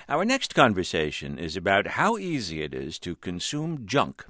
Our next conversation is about how easy it is to consume junk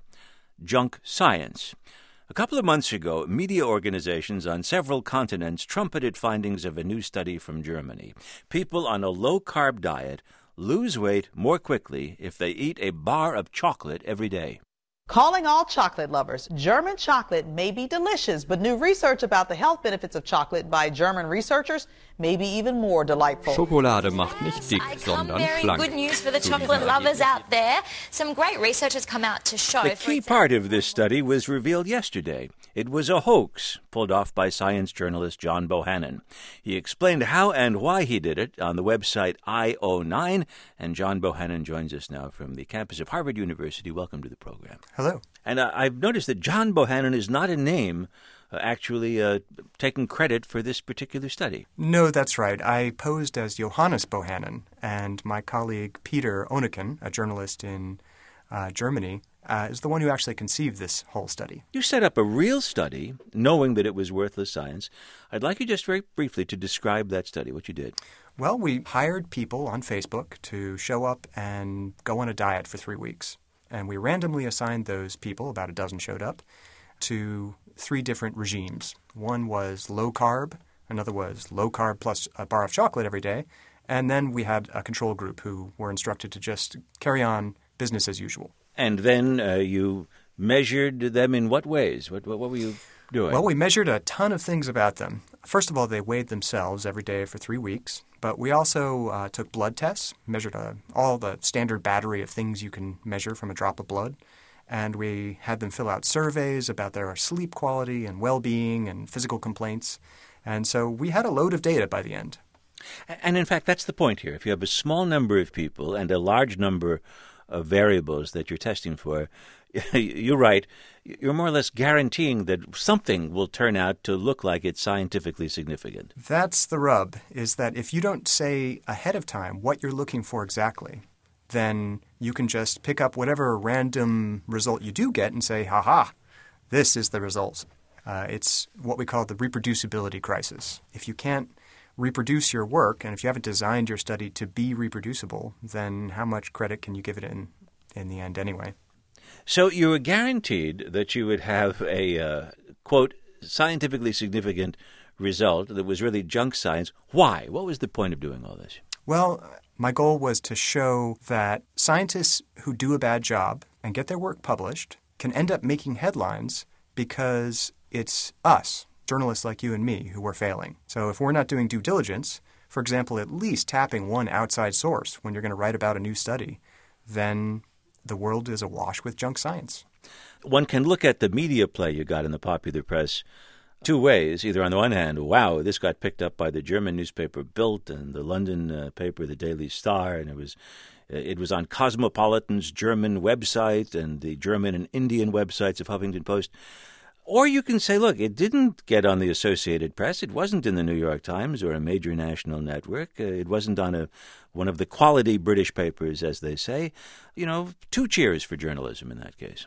science. A couple of months ago, media organizations on several continents trumpeted findings of a new study from Germany. People on a low-carb diet lose weight more quickly if they eat a bar of chocolate every day. Calling all chocolate lovers, German chocolate may be delicious, but new research about the health benefits of chocolate by German researchers may be even more delightful. Schokolade macht nicht dick, sondern schlank. Good news for the chocolate lovers out there. Some great research has come out to show. The key part of this study was revealed yesterday. It was a hoax pulled off by science journalist John Bohannon. He explained how and why he did it on the website IO9, and John Bohannon joins us now from the campus of Harvard University. Welcome to the program. Hello. And I've noticed that John Bohannon is not a name actually taking credit for this particular study. No, that's right. I posed as Johannes Bohannon, and my colleague Peter Oneken, a journalist in Germany, is the one who actually conceived this whole study. You set up a real study, knowing that it was worthless science. I'd like you just very briefly to describe that study, what you did. Well, we hired people on Facebook to show up and go on a diet for 3 weeks. And we randomly assigned those people, about a dozen showed up, to 3 different regimes. One was low carb, another was low carb plus a bar of chocolate every day, and then we had a control group who were instructed to just carry on business as usual. And then you measured them in what ways? What were you doing? Well, we measured a ton of things about them. First of all, they weighed themselves every day for 3 weeks. But we also took blood tests, measured all the standard battery of things you can measure from a drop of blood. And we had them fill out surveys about their sleep quality and well-being and physical complaints. And so we had a load of data by the end. And in fact, that's the point here. If you have a small number of people and a large number of variables that you're testing for, you're right, you're more or less guaranteeing that something will turn out to look like it's scientifically significant. That's the rub, is that if you don't say ahead of time what you're looking for exactly, then you can just pick up whatever random result you do get and say, ha-ha, this is the result. It's what we call the reproducibility crisis. If you can't reproduce your work, and if you haven't designed your study to be reproducible, then how much credit can you give it in the end anyway? So you were guaranteed that you would have a, quote, scientifically significant result that was really junk science. Why? What was the point of doing all this? Well, my goal was to show that scientists who do a bad job and get their work published can end up making headlines because it's us, journalists like you and me, who are failing. So if we're not doing due diligence, for example, at least tapping one outside source when you're going to write about a new study, then the world is awash with junk science. One can look at the media play you got in the popular press 2 ways. Either on the one hand, wow, this got picked up by the German newspaper Bild and the London paper The Daily Star, and it was on Cosmopolitan's German website and the German and Indian websites of Huffington Post. Or you can say, look, it didn't get on the Associated Press. It wasn't in the New York Times or a major national network. It wasn't on one of the quality British papers, as they say. 2 cheers for journalism in that case.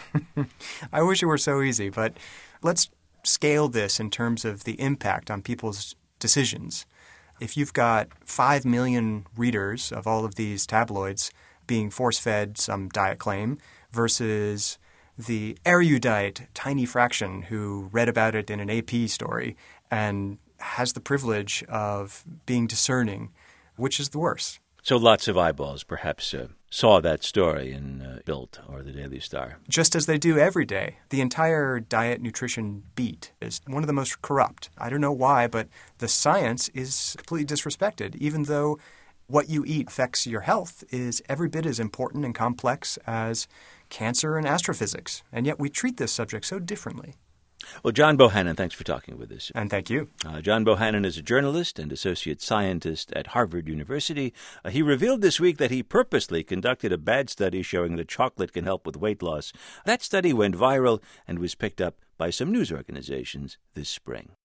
I wish it were so easy, but let's scale this in terms of the impact on people's decisions. If you've got 5 million readers of all of these tabloids being force-fed some diet claim versus the erudite tiny fraction who read about it in an AP story and has the privilege of being discerning, which is the worst? So lots of eyeballs perhaps saw that story in Bild or the Daily Star. Just as they do every day. The entire diet nutrition beat is one of the most corrupt. I don't know why, but the science is completely disrespected, even though what you eat affects your health is every bit as important and complex as cancer and astrophysics. And yet we treat this subject so differently. Well, John Bohannon, thanks for talking with us. And thank you. John Bohannon is a journalist and associate scientist at Harvard University. He revealed this week that he purposely conducted a bad study showing that chocolate can help with weight loss. That study went viral and was picked up by some news organizations this spring.